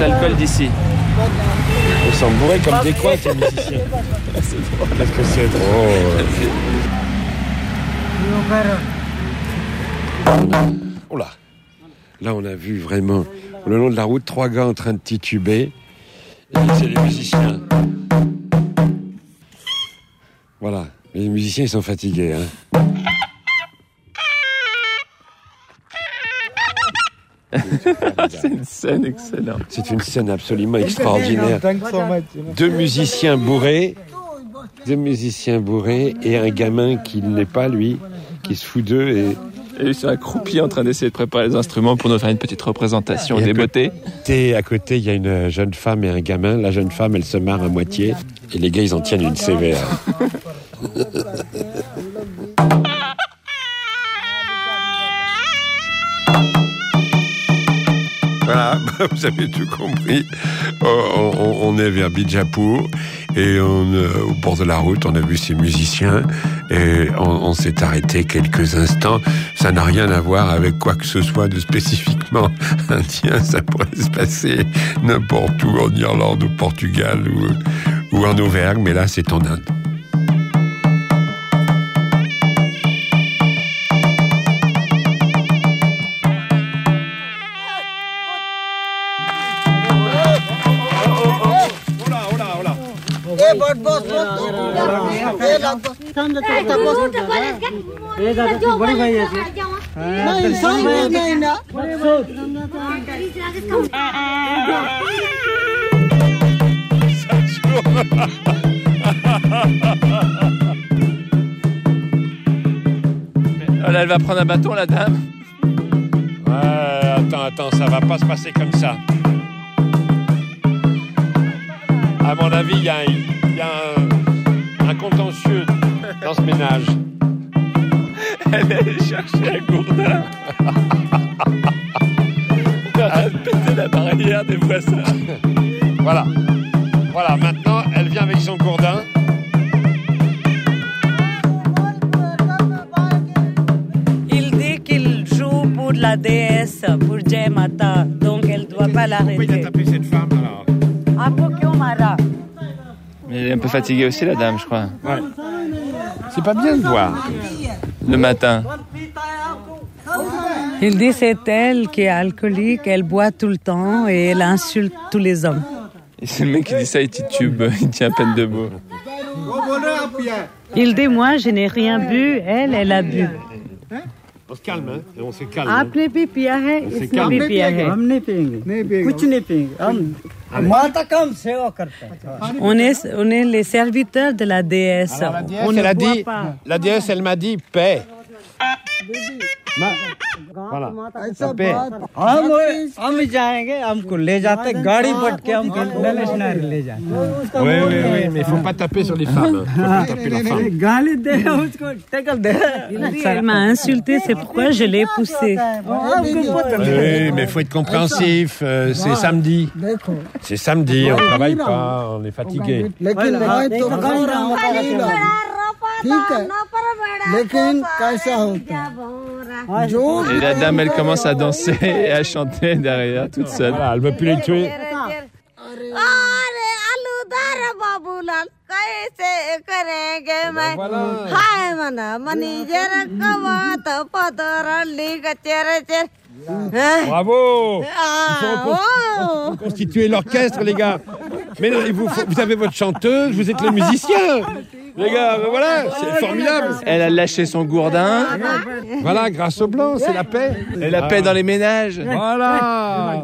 l'alcool d'ici. Ils sont bourrés comme des coins, ces musiciens. Qu'est-ce que c'est drôle. Oh là. Là, on a vu vraiment, le long de la route, 3 gars en train de tituber. Et c'est les musiciens. Voilà. Les musiciens, ils sont fatigués. Hein. C'est une scène excellente. C'est une scène absolument extraordinaire. 2 musiciens bourrés. 2 musiciens bourrés et un gamin qui n'est pas, lui, qui se fout d'eux et ils sont accroupis en train d'essayer de préparer les instruments pour nous faire une petite représentation des beautés. À côté, il y a une jeune femme et un gamin. La jeune femme, elle se marre à moitié. Et les gars, ils en tiennent une sévère. Voilà, vous avez tout compris. On est vers Bijapur et au bord de la route, on a vu ces musiciens et on s'est arrêté quelques instants. Ça n'a rien à voir avec quoi que ce soit de spécifiquement indien. Ça pourrait se passer n'importe où, en Irlande, au Portugal ou en Auvergne, mais là, c'est en Inde. Elle va prendre un bâton, la dame. Ouais, attends, ça va pas se passer comme ça. À mon avis, il y a un contentieux dans ce ménage. Elle est allée chercher un gourdin. Elle est en train de péter la barrière des voisins. Voilà, maintenant, elle vient avec son gourdin. Il dit qu'il joue pour la déesse, pour Jai Mata, donc elle ne doit pas l'arrêter. Pourquoi il a tapé cette femme, alors? Mais elle est un peu fatiguée aussi, la dame, je crois. Ouais. C'est pas bien de voir. Le matin. Il dit c'est elle qui est alcoolique, elle boit tout le temps et elle insulte tous les hommes. Et c'est le mec qui dit ça, il titube, il tient à peine debout. Il dit moi je n'ai rien bu, elle a bu. On se calme, hein? On se calme. आपने भी पिया है, इसने भी पिया है. हम नहीं पिएंगे, कुछ नहीं पिएंगे. हम माता का हम सेवा करते हैं. On est les serviteurs de la déesse. Alors, la déesse, on elle ne a boit dit, pas. la déesse, elle m'a dit paix. Voilà. हम जाएंगे, हमको ले जाते गाड़ी पट के हमको नलेशनारी ले जाते. Oui, mais il faut pas taper sur les femmes. Il faut pas taper la femme. गाली दे उसको टेकल दे. Elle m'a insulté, c'est pourquoi je l'ai poussée. Oui, mais il faut être compréhensif. C'est samedi. C'est samedi, on travaille pas, on est fatigué. Et la dame, elle commence à danser et à chanter derrière, toute seule. Voilà, elle veut plus les tuer. Bravo! Il faut constituer l'orchestre, les gars. Mais non, vous avez votre chanteuse, vous êtes le musicien. Les gars, voilà, c'est formidable. Elle a lâché son gourdin. Voilà, grâce au blanc, c'est la paix. Et la paix dans les ménages. Voilà.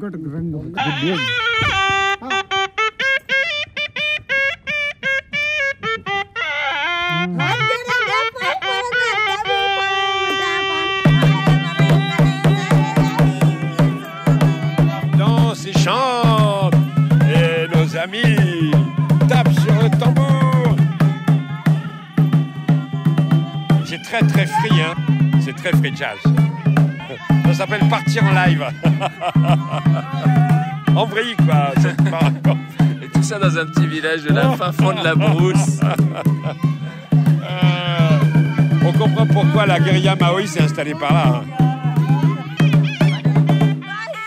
Danse et chante. Et nos amis tapent sur le tambour. C'est très très free, hein. C'est très free jazz. Ça s'appelle partir en live. En vrille, quoi. Et tout ça dans un petit village de la fin fond de la brousse. On comprend pourquoi la guérilla maoï s'est installée par là. Hein.